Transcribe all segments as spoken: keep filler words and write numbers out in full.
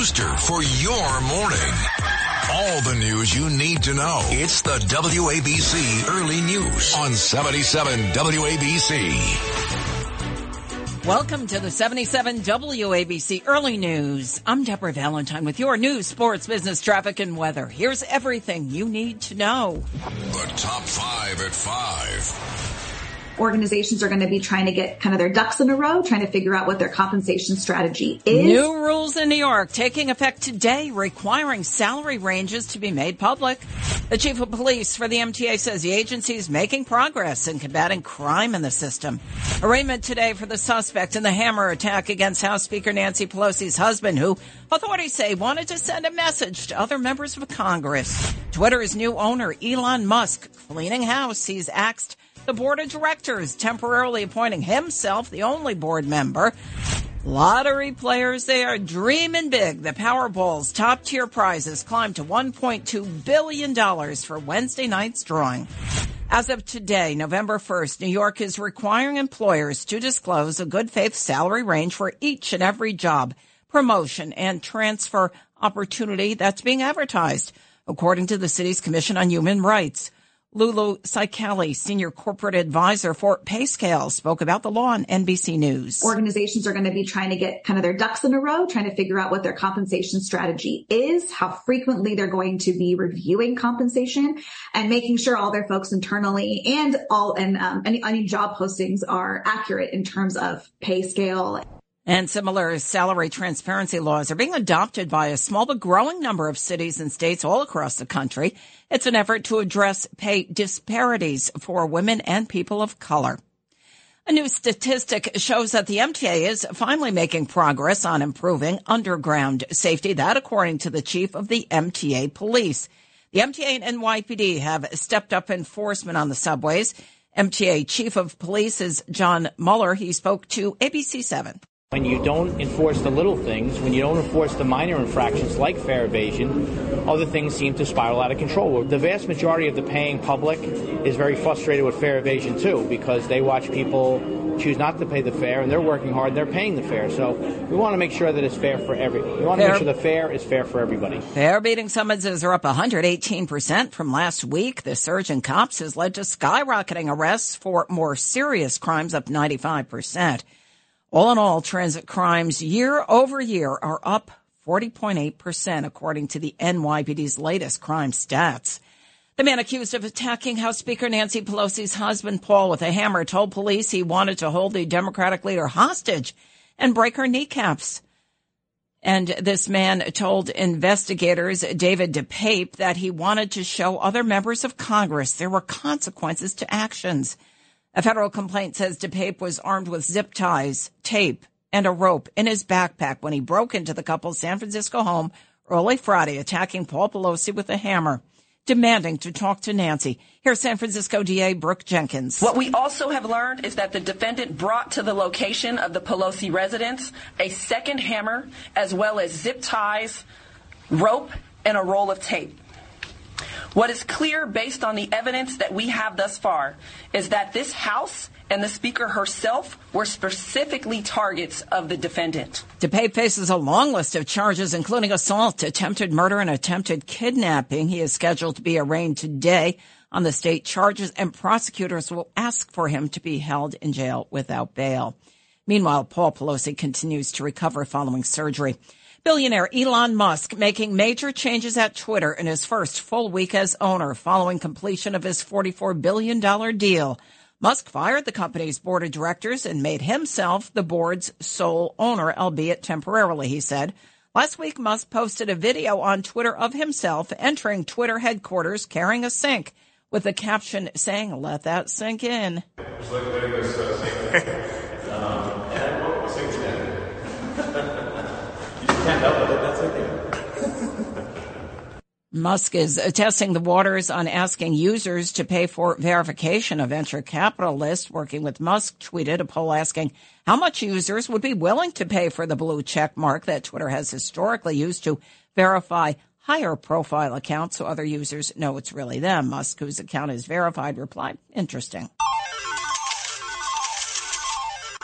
booster for your morning. All the news you need to know. It's the W A B C Early News on seventy-seven W A B C. Welcome to the seventy-seven W A B C Early News. I'm Deborah Valentine with your news, sports, business, traffic, and weather. Here's everything you need to know. The top five at five. Organizations are going to be trying to get kind of their ducks in a row, trying to figure out what their compensation strategy is. New rules in New York taking effect today, requiring salary ranges to be made public. The chief of police for the M T A says the agency is making progress in combating crime in the system. Arraignment today for the suspect in the hammer attack against House Speaker Nancy Pelosi's husband, who authorities say wanted to send a message to other members of Congress. Twitter's new owner, Elon Musk, cleaning house. He's axed the board of directors, temporarily appointing himself the only board member. Lottery players, they are dreaming big. The Powerball's top-tier prizes climbed to one point two billion dollars for Wednesday night's drawing. As of today, November first, New York is requiring employers to disclose a good faith salary range for each and every job, promotion, and transfer opportunity that's being advertised, according to the city's Commission on Human Rights. Lulu Saikali, senior corporate advisor for PayScale, spoke about the law on N B C News. Organizations are going to be trying to get kind of their ducks in a row, trying to figure out what their compensation strategy is, how frequently they're going to be reviewing compensation, and making sure all their folks internally and all and um, any, any job postings are accurate in terms of pay scale. And similar salary transparency laws are being adopted by a small but growing number of cities and states all across the country. It's an effort to address pay disparities for women and people of color. A new statistic shows that the M T A is finally making progress on improving underground safety. That, according to the chief of the M T A Police. The M T A and N Y P D have stepped up enforcement on the subways. M T A Chief of Police is John Mueller. He spoke to A B C seven. When you don't enforce the little things, when you don't enforce the minor infractions like fare evasion, other things seem to spiral out of control. The vast majority of the paying public is very frustrated with fare evasion, too, because they watch people choose not to pay the fare, and they're working hard, and they're paying the fare. So we want to make sure that it's fair for everyone. We want to make sure the fare is fair for everybody. Fare beating summonses are up one hundred eighteen percent from last week. The surge in cops has led to skyrocketing arrests for more serious crimes, up ninety-five percent. All in all, transit crimes year over year are up forty point eight percent, according to the N Y P D's latest crime stats. The man accused of attacking House Speaker Nancy Pelosi's husband, Paul, with a hammer told police he wanted to hold the Democratic leader hostage and break her kneecaps. And this man told investigators, David DePape, that he wanted to show other members of Congress there were consequences to actions. A federal complaint says DePape was armed with zip ties, tape, and a rope in his backpack when he broke into the couple's San Francisco home early Friday, attacking Paul Pelosi with a hammer, demanding to talk to Nancy. Here's San Francisco D A Brooke Jenkins. What we also have learned is that the defendant brought to the location of the Pelosi residence a second hammer, as well as zip ties, rope, and a roll of tape. What is clear based on the evidence that we have thus far is that this House and the Speaker herself were specifically targets of the defendant. DePape faces a long list of charges, including assault, attempted murder, and attempted kidnapping. He is scheduled to be arraigned today on the state charges, and prosecutors will ask for him to be held in jail without bail. Meanwhile, Paul Pelosi continues to recover following surgery. Billionaire Elon Musk making major changes at Twitter in his first full week as owner following completion of his forty-four billion dollars deal. Musk fired the company's board of directors and made himself the board's sole owner, albeit temporarily, he said. Last week, Musk posted a video on Twitter of himself entering Twitter headquarters carrying a sink with the caption saying, "Let that sink in." Just like letting this uh, sink in. um, and I wrote the sink's in. Can't help it. That's okay. Musk is testing the waters on asking users to pay for verification of venture capitalists. Working with Musk tweeted a poll asking how much users would be willing to pay for the blue check mark that Twitter has historically used to verify higher profile accounts so other users know it's really them. Musk, whose account is verified, replied, "Interesting."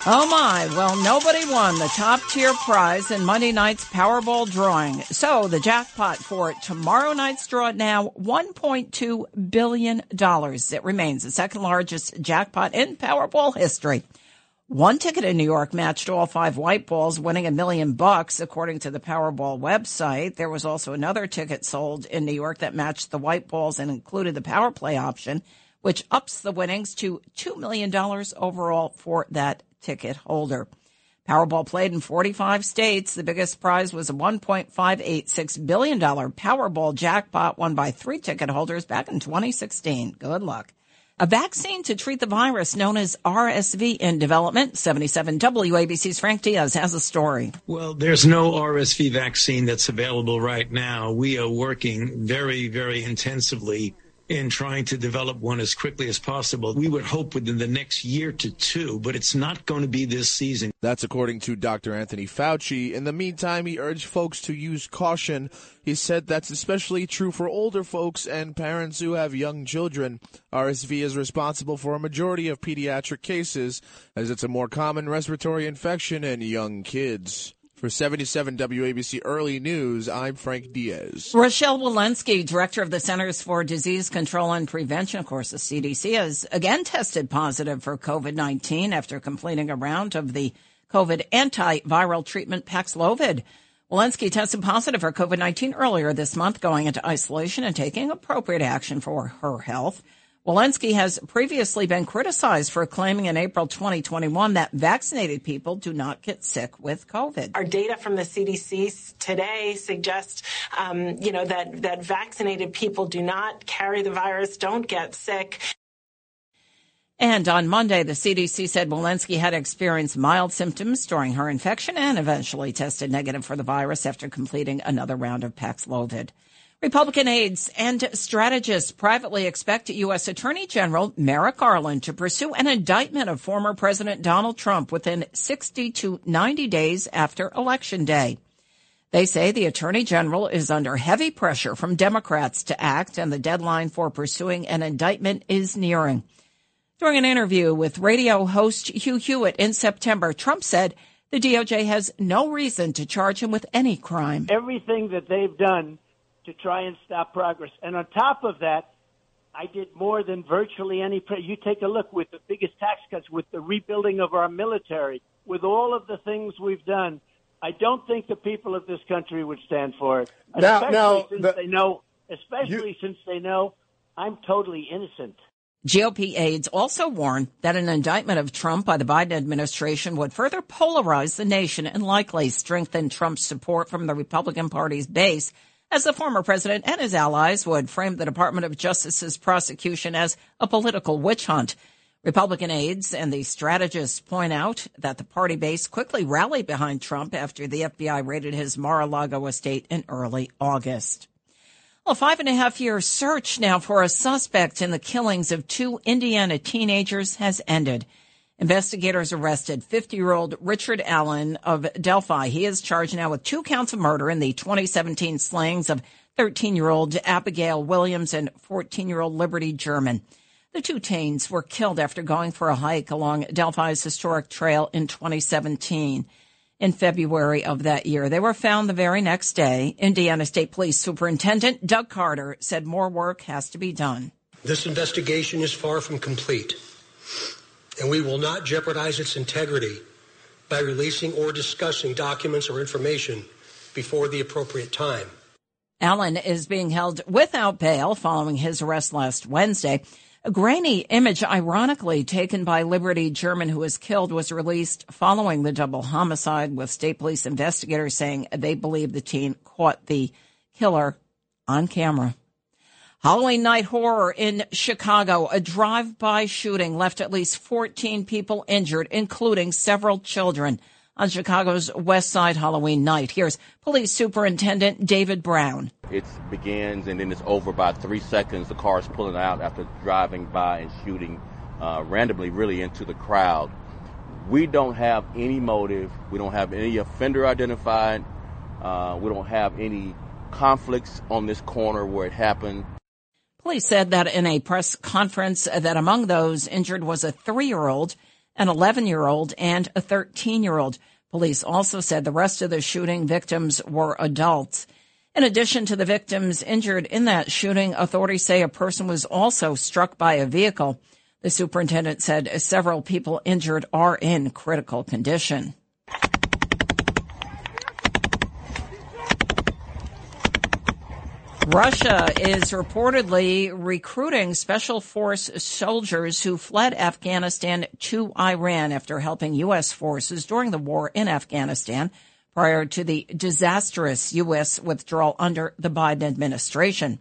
Oh, my. Well, nobody won the top-tier prize in Monday night's Powerball drawing. So the jackpot for tomorrow night's draw now, one point two billion dollars. It remains the second-largest jackpot in Powerball history. One ticket in New York matched all five white balls, winning a million bucks, according to the Powerball website. There was also another ticket sold in New York that matched the white balls and included the power play option, which ups the winnings to two million dollars overall for that ticket holder. Powerball played in forty-five states. The biggest prize was a one point five eight six billion dollars Powerball jackpot won by three ticket holders back in twenty sixteen. Good luck. A vaccine to treat the virus known as R S V in development. seventy-seven W A B C's Frank Diaz has a story. Well, there's no R S V vaccine that's available right now. We are working very, very intensively in trying to develop one as quickly as possible. We would hope within the next year to two, but it's not going to be this season. That's according to Doctor Anthony Fauci. In the meantime, he urged folks to use caution. He said that's especially true for older folks and parents who have young children. R S V is responsible for a majority of pediatric cases, as it's a more common respiratory infection in young kids. For seventy-seven W A B C Early News, I'm Frank Diaz. Rochelle Walensky, director of the Centers for Disease Control and Prevention, of course, the C D C, has again tested positive for COVID nineteen after completing a round of the COVID antiviral treatment Paxlovid. Walensky tested positive for COVID nineteen earlier this month, going into isolation and taking appropriate action for her health. Walensky has previously been criticized for claiming in April twenty twenty-one that vaccinated people do not get sick with COVID. Our data from the C D C today suggests, um, you know, that, that vaccinated people do not carry the virus, don't get sick. And on Monday, the C D C said Walensky had experienced mild symptoms during her infection and eventually tested negative for the virus after completing another round of Paxlovid. Republican aides and strategists privately expect U S. Attorney General Merrick Garland to pursue an indictment of former President Donald Trump within sixty to ninety days after Election Day. They say the Attorney General is under heavy pressure from Democrats to act, and the deadline for pursuing an indictment is nearing. During an interview with radio host Hugh Hewitt in September, Trump said the D O J has no reason to charge him with any crime. Everything that they've done to try and stop progress. And on top of that, I did more than virtually any pre- you take a look with the biggest tax cuts, with the rebuilding of our military, with all of the things we've done. I don't think the people of this country would stand for it, now, especially now, since the, they know, especially you, since they know I'm totally innocent. G O P aides also warned that an indictment of Trump by the Biden administration would further polarize the nation and likely strengthen Trump's support from the Republican Party's base, as the former president and his allies would frame the Department of Justice's prosecution as a political witch hunt. Republican aides and the strategists point out that the party base quickly rallied behind Trump after the F B I raided his Mar-a-Lago estate in early August. A five and a half year search now for a suspect in the killings of two Indiana teenagers has ended. Investigators arrested fifty-year-old Richard Allen of Delphi. He is charged now with two counts of murder in the twenty seventeen slayings of thirteen-year-old Abigail Williams and fourteen-year-old Liberty German. The two teens were killed after going for a hike along Delphi's historic trail in twenty seventeen. In February of that year, they were found the very next day. Indiana State Police Superintendent Doug Carter said more work has to be done. This investigation is far from complete, and we will not jeopardize its integrity by releasing or discussing documents or information before the appropriate time. Allen is being held without bail following his arrest last Wednesday. A grainy image, ironically, taken by Liberty German, who was killed, was released following the double homicide, with state police investigators saying they believe the teen caught the killer on camera. Halloween night horror in Chicago. A drive-by shooting left at least fourteen people injured, including several children, on Chicago's West Side Halloween night. Here's Police Superintendent David Brown. It begins and then it's over by three seconds. The car is pulling out after driving by and shooting uh, randomly really into the crowd. We don't have any motive. We don't have any offender identified. Uh, we don't have any conflicts on this corner where it happened. Police said that in a press conference that among those injured was a three-year-old. an eleven-year-old, and a thirteen-year-old. Police also said the rest of the shooting victims were adults. In addition to the victims injured in that shooting, authorities say a person was also struck by a vehicle. The superintendent said several people injured are in critical condition. Russia is reportedly recruiting special force soldiers who fled Afghanistan to Iran after helping U S forces during the war in Afghanistan prior to the disastrous U S withdrawal under the Biden administration.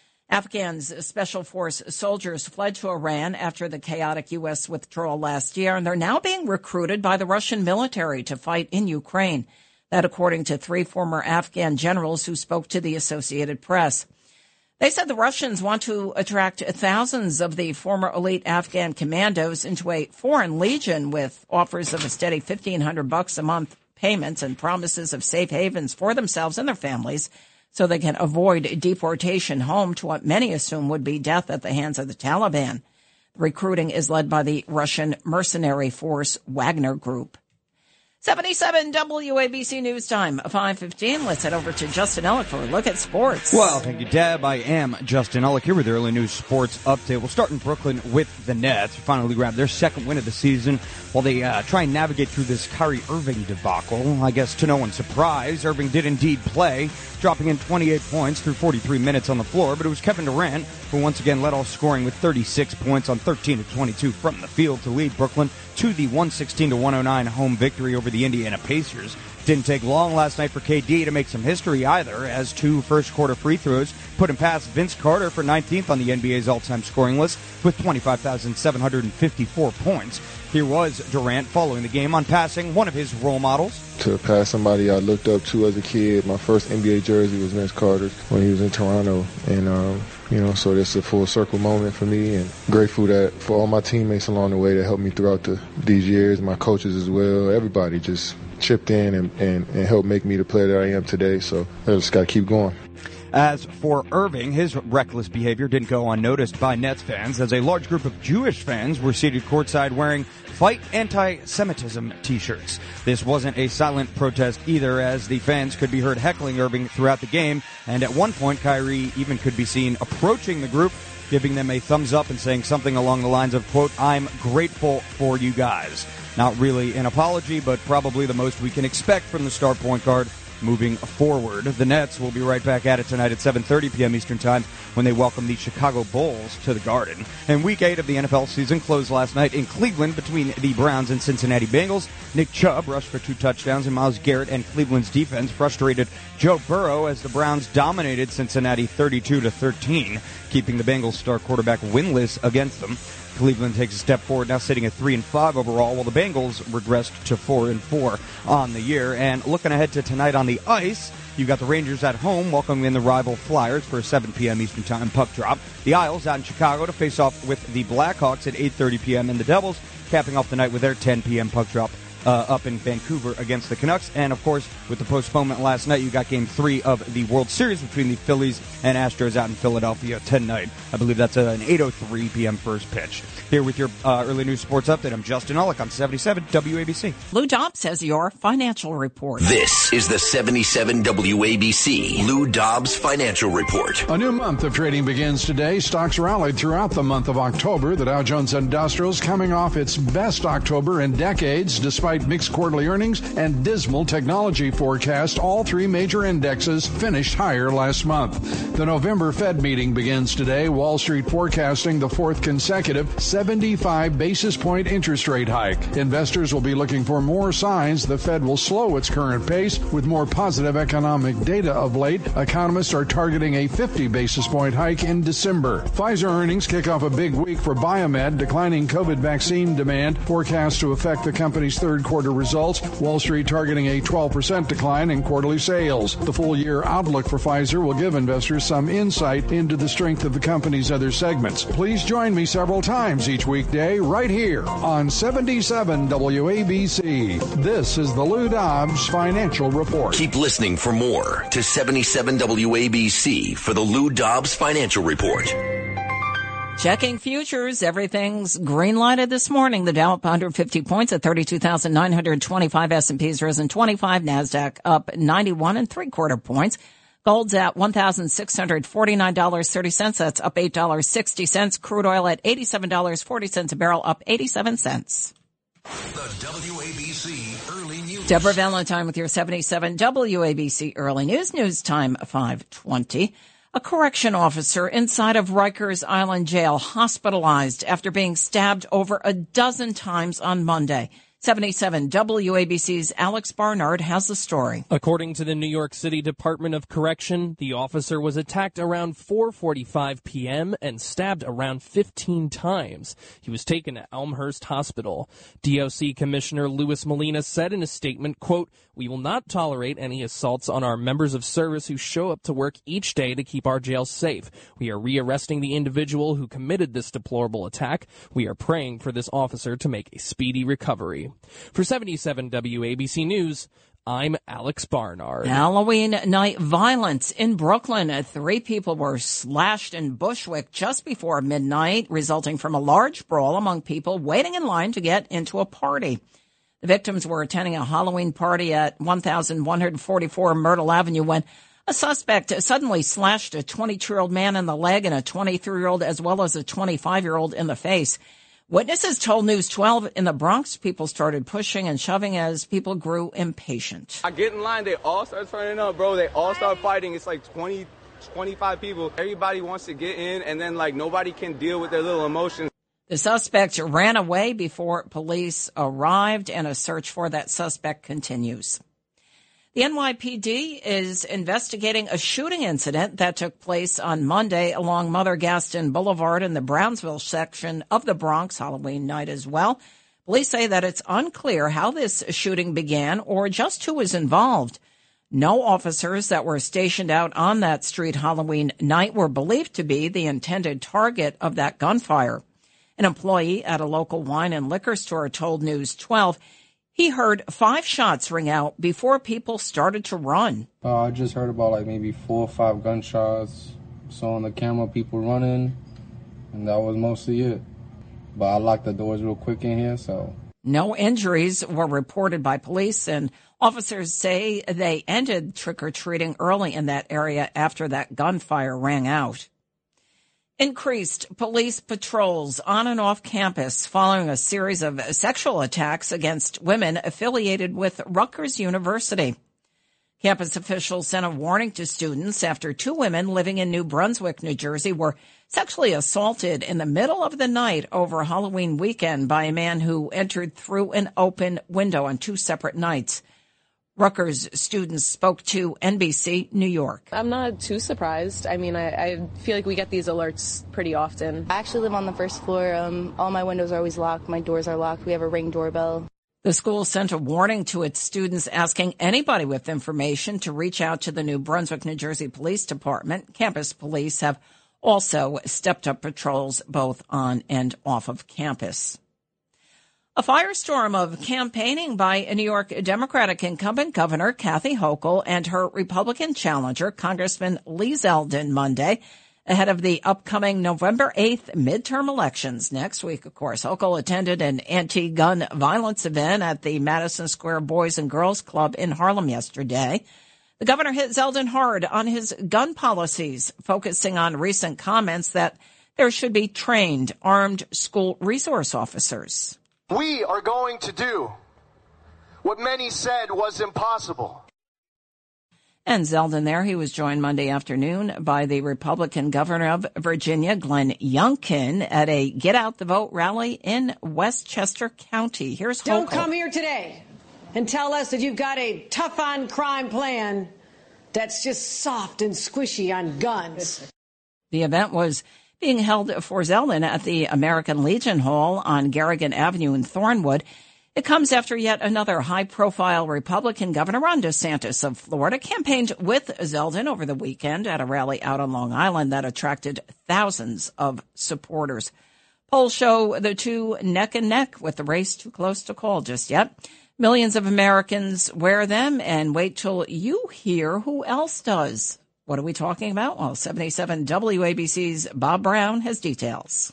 Afghans special force soldiers fled to Iran after the chaotic U S withdrawal last year, and they're now being recruited by the Russian military to fight in Ukraine. That according to three former Afghan generals who spoke to the Associated Press. They said the Russians want to attract thousands of the former elite Afghan commandos into a foreign legion with offers of a steady fifteen hundred bucks a month payments and promises of safe havens for themselves and their families so they can avoid deportation home to what many assume would be death at the hands of the Taliban. The recruiting is led by the Russian mercenary force Wagner Group. seventy-seven W A B C News Time, five fifteen. Let's head over to Justin Ellick for a look at sports. Well, thank you, Deb. I am Justin Ellick here with the early news sports update. We'll start in Brooklyn with the Nets. Finally grabbed their second win of the season while they uh, try and navigate through this Kyrie Irving debacle. I guess to no one's surprise, Irving did indeed play, dropping in twenty-eight points through forty-three minutes on the floor, but it was Kevin Durant who once again led all scoring with thirty-six points on thirteen of twenty-two from the field to lead Brooklyn to the one sixteen to one oh nine home victory over the Indiana Pacers. Didn't take long last night for K D to make some history either, as two first-quarter free throws put him past Vince Carter for nineteenth on the N B A's all-time scoring list with twenty-five thousand seven hundred fifty-four points. Here was Durant following the game on passing one of his role models. To pass somebody I looked up to as a kid, my first N B A jersey was Vince Carter when he was in Toronto, and um, you know, so that's a full circle moment for me, and grateful that for all my teammates along the way that helped me throughout the, these years, my coaches as well, everybody just chipped in and, and, and helped make me the player that I am today, so I just got to keep going. As for Irving, his reckless behavior didn't go unnoticed by Nets fans, as a large group of Jewish fans were seated courtside wearing Fight Anti-Semitism t-shirts. This wasn't a silent protest either, as the fans could be heard heckling Irving throughout the game, and at one point Kyrie even could be seen approaching the group, giving them a thumbs up and saying something along the lines of, quote, "I'm grateful for you guys." Not really an apology, but probably the most we can expect from the star point guard moving forward. The Nets will be right back at it tonight at seven thirty p.m. Eastern Time when they welcome the Chicago Bulls to the Garden. And Week eight of the N F L season closed last night in Cleveland between the Browns and Cincinnati Bengals. Nick Chubb rushed for two touchdowns, and Myles Garrett and Cleveland's defense frustrated Joe Burrow as the Browns dominated Cincinnati thirty-two to thirteen, keeping the Bengals star quarterback winless against them. Cleveland takes a step forward, now sitting at three and five overall, while the Bengals regressed to four and four on the year. And looking ahead to tonight on the ice, you've got the Rangers at home welcoming in the rival Flyers for a seven p.m. Eastern Time puck drop. The Isles out in Chicago to face off with the Blackhawks at eight thirty p.m. and the Devils capping off the night with their ten p.m. puck drop Uh, up in Vancouver against the Canucks. And, of course, with the postponement last night, you got Game three of the World Series between the Phillies and Astros out in Philadelphia tonight. I believe that's an eight oh three p.m. first pitch. Here with your uh, early news sports update, I'm Justin Ullick on seventy-seven W A B C. Lou Dobbs has your financial report. This is the seventy-seven W A B C Lou Dobbs Financial Report. A new month of trading begins today. Stocks rallied throughout the month of October. The Dow Jones Industrials coming off its best October in decades, despite mixed quarterly earnings and dismal technology forecast. All three major indexes finished higher last month. The November Fed meeting begins today. Wall Street forecasting the fourth consecutive seventy-five basis point interest rate hike. Investors will be looking for more signs the Fed will slow its current pace with more positive economic data of late. Economists are targeting a fifty basis point hike in December. Pfizer earnings kick off a big week for Biomed. Declining COVID vaccine demand forecast to affect the company's third quarter results. Wall Street targeting a twelve percent decline in quarterly sales. The full year outlook for Pfizer will give investors some insight into the strength of the company's other segments. Please join me several times each weekday right here on seventy-seven W A B C. This is the Lou Dobbs Financial Report. Keep listening for more to seventy-seven W A B C for the Lou Dobbs Financial Report. Checking futures, everything's green lighted this morning. The Dow up one hundred fifty points at thirty-two thousand nine hundred twenty-five. S and P's risen twenty-five. NASDAQ up ninety-one and three quarter points. Gold's at one thousand six hundred forty-nine dollars and thirty cents. That's up eight dollars and sixty cents. Crude oil at eighty-seven dollars and forty cents a barrel, up eighty-seven cents. The W A B C Early News. Deborah Valentine with your seventy-seven W A B C Early News. News time five twenty. A correction officer inside of Rikers Island Jail hospitalized after being stabbed over a dozen times on Monday. seventy-seven W A B C's Alex Barnard has the story. According to the New York City Department of Correction, the officer was attacked around four forty-five p.m. and stabbed around fifteen times. He was taken to Elmhurst Hospital. D O C Commissioner Louis Molina said in a statement, quote, "We will not tolerate any assaults on our members of service who show up to work each day to keep our jails safe. We are rearresting the individual who committed this deplorable attack. We are praying for this officer to make a speedy recovery." For seventy-seven W A B C News, I'm Alex Barnard. Halloween night violence in Brooklyn. Three people were slashed in Bushwick just before midnight, resulting from a large brawl among people waiting in line to get into a party. The victims were attending a Halloween party at one thousand one hundred forty-four Myrtle Avenue when a suspect suddenly slashed a twenty-two-year-old man in the leg and a twenty-three-year-old as well as a twenty-five-year-old in the face. Witnesses told News twelve in the Bronx people started pushing and shoving as people grew impatient. I get in line, they all start turning up, bro. They all start fighting. It's like twenty, twenty-five people. Everybody wants to get in, and then, like, nobody can deal with their little emotions. The suspect ran away before police arrived, and a search for that suspect continues. The N Y P D is investigating a shooting incident that took place on Monday along Mother Gaston Boulevard in the Brownsville section of the Bronx, Halloween night as well. Police say that it's unclear how this shooting began or just who was involved. No officers that were stationed out on that street Halloween night were believed to be the intended target of that gunfire. An employee at a local wine and liquor store told News twelve he heard five shots ring out before people started to run. Uh, I just heard about like maybe four or five gunshots. Saw on the camera people running, and that was mostly it. But I locked the doors real quick in here, so. No injuries were reported by police, and officers say they ended trick-or-treating early in that area after that gunfire rang out. Increased police patrols on and off campus following a series of sexual attacks against women affiliated with Rutgers University. Campus officials sent a warning to students after two women living in New Brunswick, New Jersey, were sexually assaulted in the middle of the night over Halloween weekend by a man who entered through an open window on two separate nights. Rutgers students spoke to N B C New York. I'm not too surprised. I mean, I, I feel like we get these alerts pretty often. I actually live on the first floor. Um, all my windows are always locked. My doors are locked. We have a Ring doorbell. The school sent a warning to its students asking anybody with information to reach out to the New Brunswick, New Jersey Police Department. Campus police have also stepped up patrols both on and off of campus. A firestorm of campaigning by a New York Democratic incumbent Governor Kathy Hochul and her Republican challenger, Congressman Lee Zeldin, Monday, ahead of the upcoming November eighth midterm elections next week, of course. Hochul attended an anti-gun violence event at the Madison Square Boys and Girls Club in Harlem yesterday. The governor hit Zeldin hard on his gun policies, focusing on recent comments that there should be trained armed school resource officers. We are going to do what many said was impossible. And Zeldin there, he was joined Monday afternoon by the Republican governor of Virginia, Glenn Youngkin, at a Get Out the Vote rally in Westchester County. Here's Hochul. Don't come here today and tell us that you've got a tough-on-crime plan that's just soft and squishy on guns. The event was being held for Zeldin at the American Legion Hall on Garrigan Avenue in Thornwood. It comes after yet another high-profile Republican governor, Ron DeSantis of Florida, campaigned with Zeldin over the weekend at a rally out on Long Island that attracted thousands of supporters. Polls show the two neck and neck with the race too close to call just yet. Millions of Americans wear them, and wait till you hear who else does. What are we talking about? Well, seventy-seven W A B C's Bob Brown has details.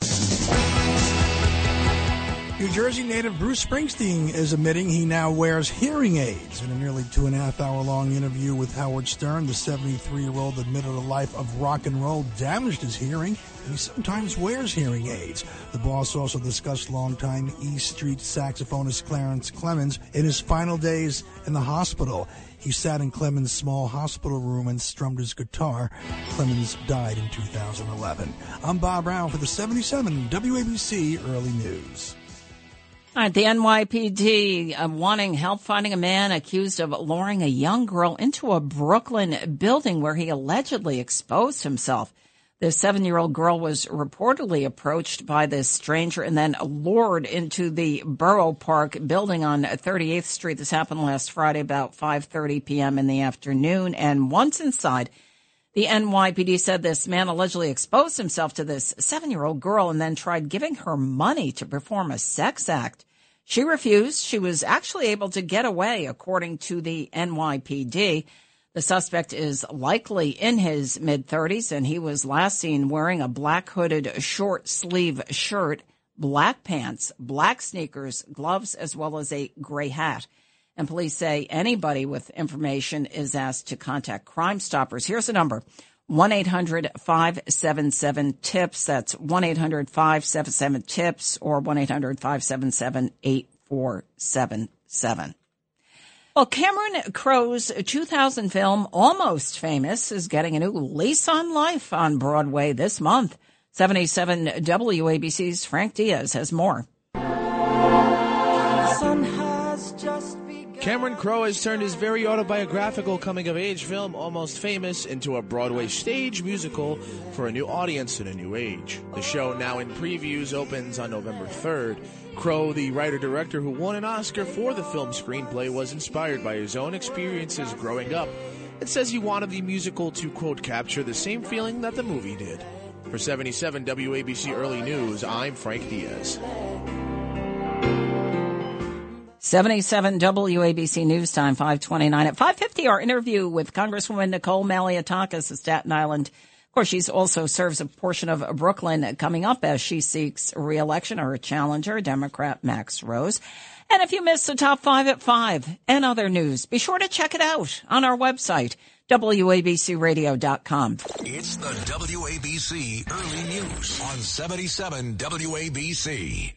New Jersey native Bruce Springsteen is admitting he now wears hearing aids. In a nearly two and a half hour long interview with Howard Stern, the seventy-three-year-old admitted a life of rock and roll damaged his hearing, and he sometimes wears hearing aids. The boss also discussed longtime E Street saxophonist Clarence Clemons in his final days in the hospital. He sat in Clemens' small hospital room and strummed his guitar. Clemens died in two thousand eleven. I'm Bob Brown for the seventy-seven W A B C Early News. All right, the N Y P D uh, wanting help finding a man accused of luring a young girl into a Brooklyn building where he allegedly exposed himself. This seven-year-old girl was reportedly approached by this stranger and then lured into the Borough Park building on thirty-eighth Street. This happened last Friday about five thirty p.m. in the afternoon. And once inside, the N Y P D said this man allegedly exposed himself to this seven-year-old girl and then tried giving her money to perform a sex act. She refused. She was actually able to get away, according to the N Y P D. The suspect is likely in his mid-thirties, and he was last seen wearing a black hooded short-sleeve shirt, black pants, black sneakers, gloves, as well as a gray hat. And police say anybody with information is asked to contact Crime Stoppers. Here's the number, one eight hundred five seven seven TIPS. That's one eight hundred five seven seven TIPS or one eight hundred five seven seven eight four seven seven. Well, Cameron Crowe's two thousand film, Almost Famous, is getting a new lease on life on Broadway this month. seventy-seven W A B C's Frank Diaz has more. Cameron Crowe has turned his very autobiographical coming-of-age film, Almost Famous, into a Broadway stage musical for a new audience in a new age. The show, now in previews, opens on November third. Crowe, the writer-director who won an Oscar for the film's screenplay, was inspired by his own experiences growing up and says he wanted the musical to, quote, capture the same feeling that the movie did. For seventy-seven W A B C Early News, I'm Frank Diaz. seventy-seven W A B C News Time, five twenty-nine. At five fifty, our interview with Congresswoman Nicole Malliotakis of Staten Island. Of course, she also serves a portion of Brooklyn coming up as she seeks re-election. Her challenger, Democrat Max Rose. And if you missed the top five at five and other news, be sure to check it out on our website, W A B C radio dot com. It's the W A B C Early News on seventy-seven W A B C.